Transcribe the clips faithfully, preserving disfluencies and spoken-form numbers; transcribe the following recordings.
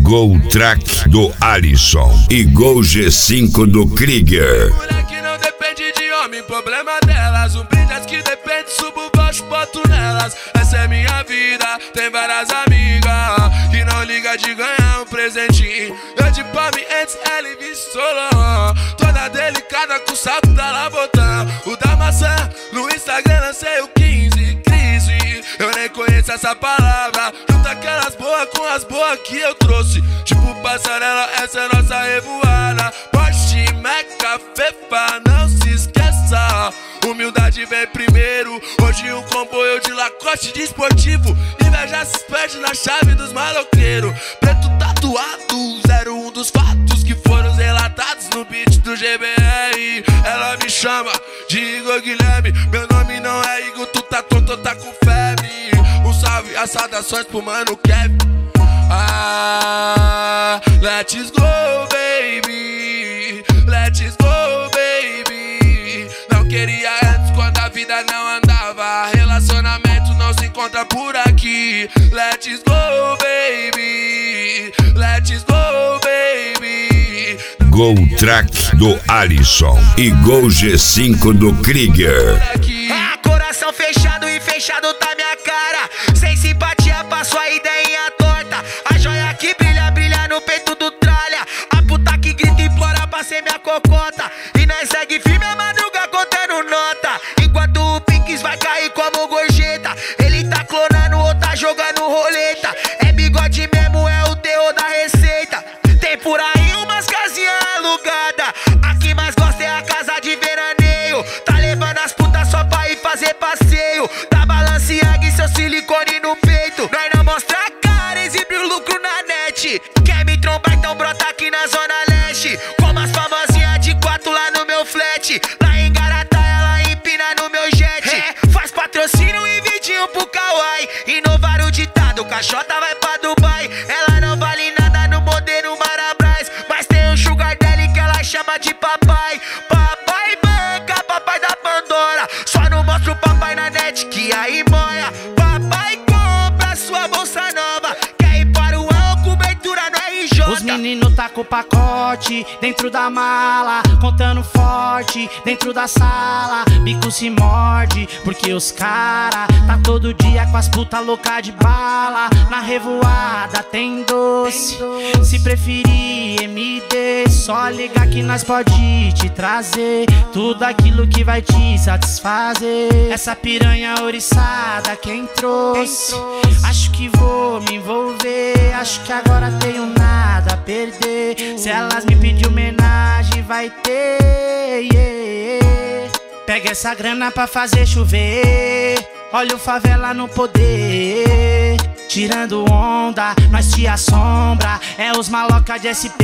Gol Track do Alisson e Gol G cinco do Krieger. Mulher que não depende de homem, problema delas. Um brilhas que depende, subo baixo, boto nelas. Essa é minha vida, tem várias amigas que não liga de ganhar um presentinho. Eu de palme antes, ela e Solon. Toda delicada com o salto da Labotã. O da maçã, no Instagram lancei o quinze. Crise, eu nem conheço essa palavra. Junta aquelas boas com as boas que eu trouxe. Tipo passarela, essa é nossa revoada. Porsche, Meca, Fefa, não se esqueça. Humildade vem primeiro. Hoje um comboio de Lacoste de esportivo. Inveja se perde na chave dos maloqueiros. Preto tatuado, zero um dos fatos que foram relatados no beat do G B R. Ela me chama de Igor Guilherme. Meu nome não é Igor, tu tá tonto, tá com febre. Um salve, as saudações pro mano Kevin. Ah, let's go, baby. Let's go, baby. Não queria antes quando a vida não andava. Relacionamento não se encontra por aqui. Let's go, baby. Let's go, baby. Gol Track do Alisson e Gol G cinco do Krieger. Ah, coração fechado e fechado tá minha cara. Sem simpatia, passo a ideinha torta. A joia que brilha, brilha no peito do tralha. A puta que grita e implora pra ser minha cocota. E nós segue firme a madruga contando nota. Enquanto o Pinks vai cair como gorjeta. Ele tá clonando ou tá jogando roleta. É bigode mesmo, é o terror da receita. Tem por aí umas casinhas alugadas. A que mais gosta é a casa de veraneio. Tá levando as putas só pra ir fazer passeio. Tá Balenciaga e seu silicone no peito. Nós não mostra a cara, exibe o lucro na net. Quer me trombar, então brota aqui na zona leste. Como as famosinhas de quatro lá no meu flat. Lá em Garatá ela empina no meu jet. É, faz patrocínio e vidinho pro Kawaii. Inovar o ditado, caixota vai pra Dubai. Ela não vale nada no modelo Marabras. Mas tem um sugar daddy que ela chama de papai. Papai banca, papai da Pandora. Só não mostra o papai na net que aí moia. Papai compra sua bolsa nova. Quer ir para o ano, cobertura no R J. Os meninos tá com o pacote dentro da mala, contando forte dentro da sala. Bico se morde porque os cara tá todo dia com as puta louca de bala. Na revoada tem doce, se preferir M D, só ligar que nós pode te trazer tudo aquilo que vai te satisfazer. Essa piranha oriçada quem trouxe, acho que vou me envolver. Acho que agora tenho nada a perder. Se elas me pedir homenagem vai ter, yeah. Pega essa grana pra fazer chover. Olha o favela no poder. Tirando onda, nós te assombra. É os maloca de S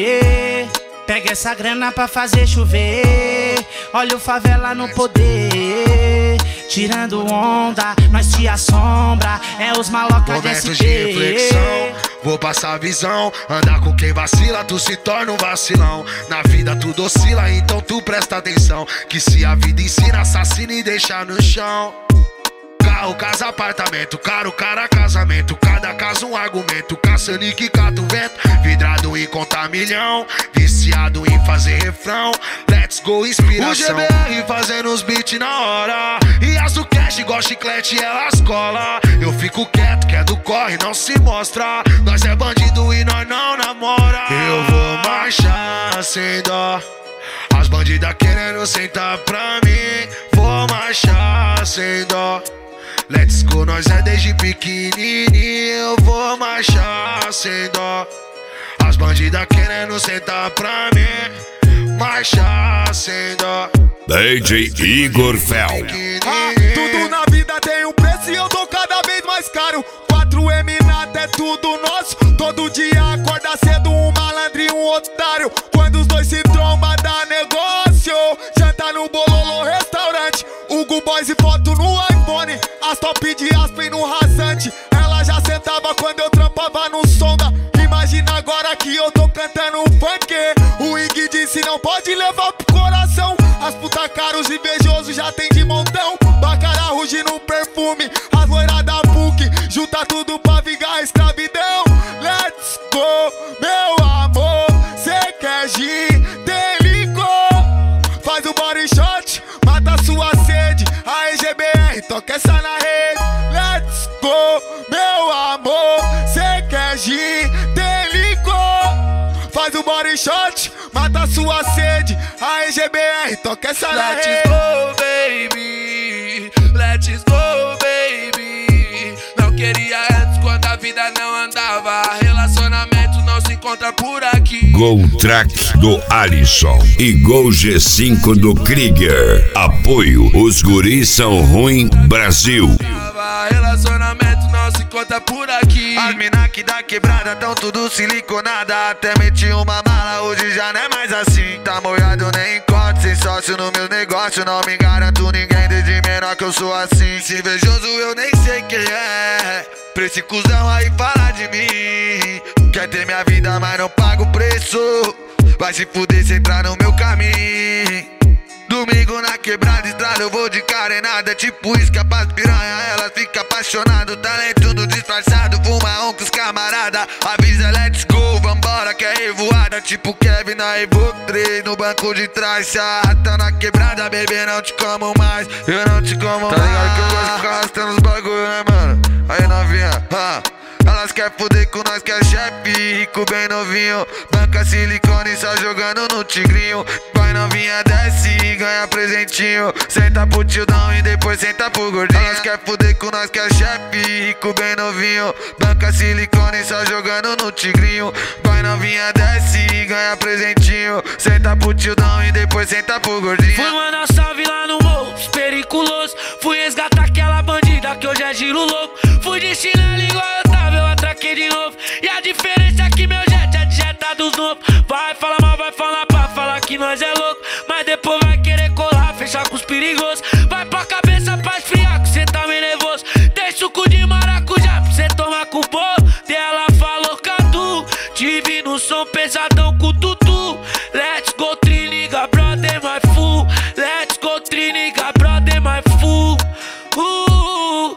P. Pega essa grana pra fazer chover. Olha o favela no poder. Tirando onda, nós te assombra. É os maloca de S P. Momentos de reflexão, vou passar a visão. Andar com quem vacila, tu se torna um vacilão. Na vida tudo oscila, então tu presta atenção. Que se a vida ensina, assassina e deixa no chão. Carro, casa, apartamento, caro, cara, casamento. Cada caso um argumento, caçando que cata o vento. Vidrado em contar milhão, viciado em fazer refrão. Let's go, inspiração. O G B R fazendo os beats na hora. E as do cash, igual chiclete, elas cola. Eu fico quieto, que é do corre, não se mostra. Nós é bandido e nós não namora. Eu vou marchar sem dó. As bandidas querendo sentar pra mim. Vou marchar sem dó. Let's go, nós é desde pequenininho. Eu vou marchar sem dó. As bandidas querendo sentar pra mim. Marchar sem dó. D J Igor Fel. Ah, tudo na vida tem um preço e eu tô cada vez mais caro. quatro M nada é tudo nosso. Todo dia acorda cedo um malandro e um otário. Quando os dois se trombam dá negócio. Janta no Bololô restaurante. Hugo Boys e foto no iPhone. As top de Aspen no rasante. Ela já sentava quando eu trampava no sonda. Imagina agora que eu tô cantando funk. O Ig disse não pode levar pro coração. As puta caros invejosos já tem de montão. Bacara ruge no perfume. As loiras da P U C junta tudo pra vingar a escravidão. Let's go. go, meu amor. Cê quer gin, tem licor. Faz o body shot, mata sua sede. A E G B R, toca essa na rede. Let's go, meu amor. Cê quer gin, tem licor. Faz o body shot, mata sua sede. A E G B R, toca essa na rede. Let's go, baby. Let's go, baby. Não queria antes quando a vida não andava. Relacionamento não se encontra por aqui. Gol Track do Alisson e Gol G cinco do Krieger. Apoio, os guris são ruim, Brasil. Relacionamento não se encontra por aqui. As mina que da quebrada tão tudo siliconada. Até meti uma mala, hoje já não é mais assim. Tá molhado, nem encontro, sem sócio no meu negócio. Não me garanto ninguém, desde menor que eu sou assim. Se invejoso eu nem sei quem é. Pra esse cuzão aí falar de mim. Quer ter minha vida, mas não paga o preço. Vai se fuder se entrar no meu caminho. Domingo na quebrada, estrada, eu vou de carenada. Tipo isca pras piranha, ela fica apaixonada. Talento do disfarçado, fuma um com os camarada. Avisa, let's go, vambora que é revoada. Tipo Kevin na Evo três, no banco de trás. Se arrasta na quebrada, bebê, não te como mais. Eu não te como mais. Tá ligado que eu gosto de ficar arrastando os bagulho, né, mano? Aí novinha, ah. Elas quer fuder com nós que é chefe, rico bem novinho. Banca silicone só jogando no tigrinho. Vai novinha, desce e ganha presentinho. Senta pro tildão e depois senta pro gordinho. Elas quer fuder com nós que é chefe, rico bem novinho. Banca silicone só jogando no tigrinho. Vai novinha, desce e ganha presentinho. Senta pro tildão e depois senta pro gordinho. Fui mandar salve lá no morro, periculoso. Fui resgatar aquela bandida que hoje é giro louco. Fui de chinelo igual eu tava, eu atraquei de novo. E a diferença é que meu jet é de jeta dos novos. Vai falar mal, vai falar pra falar que nós é louco. Mas depois vai querer colar, fechar com os perigosos. Vai pra cabeça pra esfriar, que cê tá meio nervoso. Tem suco de maracujá pra cê tomar com o bolo. Dela falou Cadu, te vi no som pesadão com o tutu. Let's go, triniga, brother, my fool. Let's go, triniga, brother, my fool. Uh,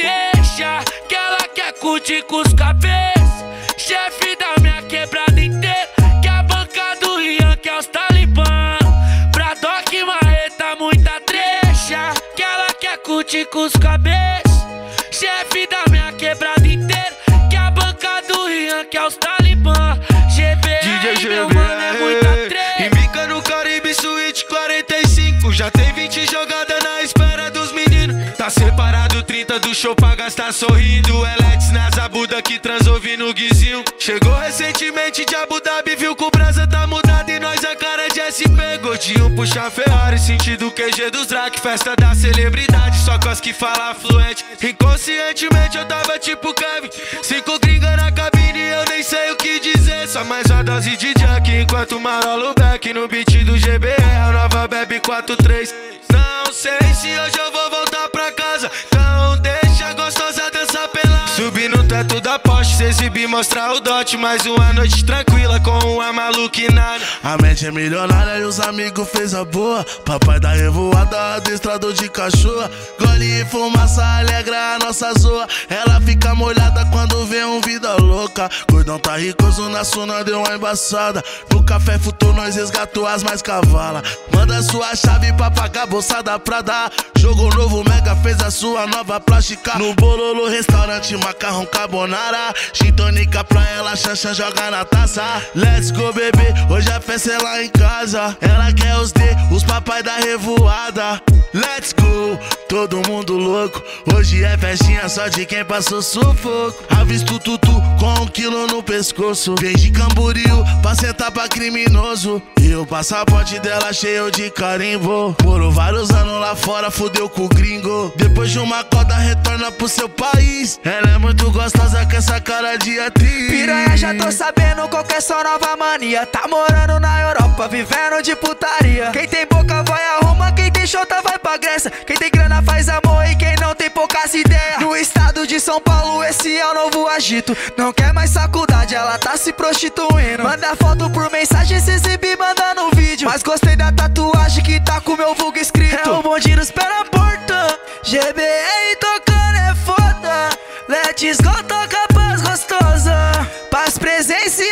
deixa que ela quer curtir com os cabeças. Chefe da minha quebrada inteira, que a banca do Rian, que é os talibã. Pra Doc Marreta, muita trecha, que ela quer curtir com os cabeças. Chefe da minha quebrada inteira, que a banca do Rian, que é os talibã. G B R, meu mano, é muita trecha. Embica no Caribe Suíte quarenta e cinco. Já tem vinte jogadas na espera dos meninos. Tá separado trinta do show pra gastar sorrindo. Elex nas abuda que transou no guizinho. Chegou recentemente de Abu Dhabi, viu que o brasa tá mudado e nós a cara de S P. Gordinho puxa Ferrari, sentido Q G dos Drac. Festa da celebridade, só cos que fala fluente. Inconscientemente eu tava tipo Kevin. Cinco gringa na cabine, eu nem sei o que dizer. Só mais uma dose de Jack, enquanto marolo back no beat do G B R, a nova bebe quatro três. Não sei se hoje eu vou voltar pra casa, então deixa a gostosa dançar pelada. Subir no teto da Porsche, se exibir, mostrar o dote. Mais uma noite tranquila com uma maluquinada. A mente é milionária e os amigos fez a boa. Papai da revoada, adestrador de cachorro. Gole e fumaça alegra a nossa zoa. Ela fica molhada quando vê um vida louca. Gordão tá ricoso, na suna deu uma embaçada. No café futou, nós resgatou as mais cavalas. Manda sua chave pra pagar bolsa da Prada. Jogo novo, Mega fez a sua nova plástica. No Bololo restaurante, macarrão carbonara. Gin tônica pra ela, chancha joga na taça. Let's go, bebê, hoje a festa é lá em casa. Ela quer os D, os papai da revoada. Let's go, todo mundo louco. Hoje é festinha só de quem passou sufoco. Avisto tutu com um quilo no pescoço. Vem de Camboriú pra sentar pra criminoso. E o passaporte dela cheio de carimbo. Morou vários anos lá fora, fudeu com o gringo. Depois de uma coda retorna pro seu país. Ela é muito gostosa com essa cara de atriz. Piranha, já tô sabendo qual que é sua nova mania. Tá morando na Europa, vivendo de putaria. Quem tem boca vai a Roma, quem tem chota vai pra Grécia. Quem tem grana faz amor e quem não tem poucas ideias. No estado de São Paulo esse é o novo agito. Não quer mais faculdade, ela tá se prostituindo. Manda foto por mensagem, se exibir, manda no vídeo. Mas gostei da tatuagem que tá com meu vulgo escrito. É o bonde nos pé na porta. G B R tocando é foda. Let's go, toca paz gostosa. Paz, presença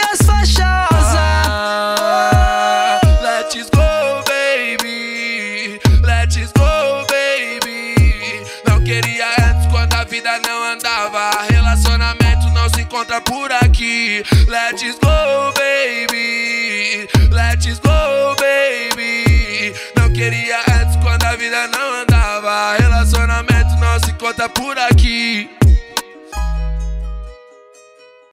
andava. Relacionamento não se encontra por aqui. Let's go, baby. Let's go, baby. Não queria antes quando a vida não andava. Relacionamento não se encontra por aqui.